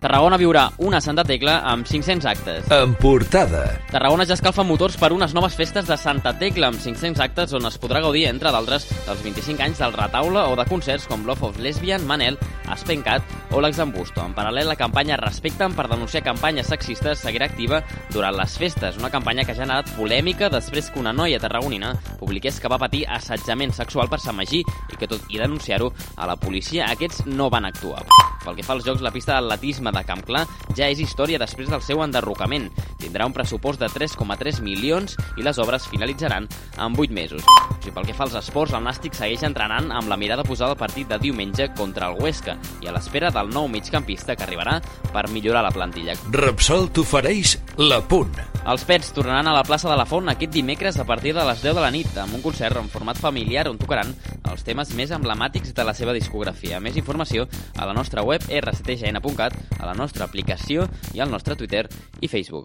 Tarragona viurà una Santa Tecla amb 500 actes. En portada. Tarragona ja escalfa motors per unes noves festes de Santa Tecla amb 500 actes on es podrà gaudir, entre d'altres, dels 25 anys del Retaule o de concerts com Love of Lesbian, Manel, Aspencat o l'Exambusto. En paral·lel, la campanya Respecta'm per denunciar campanyes sexistes seguirà activa durant les festes, una campanya que ha generat polèmica després que una noia tarragonina publiqués que va patir assetjament sexual per Sant Magí i que, tot i denunciar-ho a la policia, aquests no van actuar. Pel que fa als jocs, la pista d'atletisme de Campclar ja és història després del seu enderrocament. Tindrà un pressupost de 3,3 milions i les obres finalitzaran en 8 mesos. I pel que fa als esports, el Nàstic segueix entrenant amb la mirada posada al partit de diumenge contra el Huesca i a l'espera del nou migcampista que arribarà per millorar la plantilla. Repsol t'ofereix La Punt. Els Pets tornaran a la plaça de la Font aquest dimecres a partir de les 10 de la nit amb un concert en format familiar on tocaran els temes més emblemàtics de la seva discografia. Més informació a la nostra web rctgn.cat, a la nostra aplicació i al nostre Twitter i Facebook.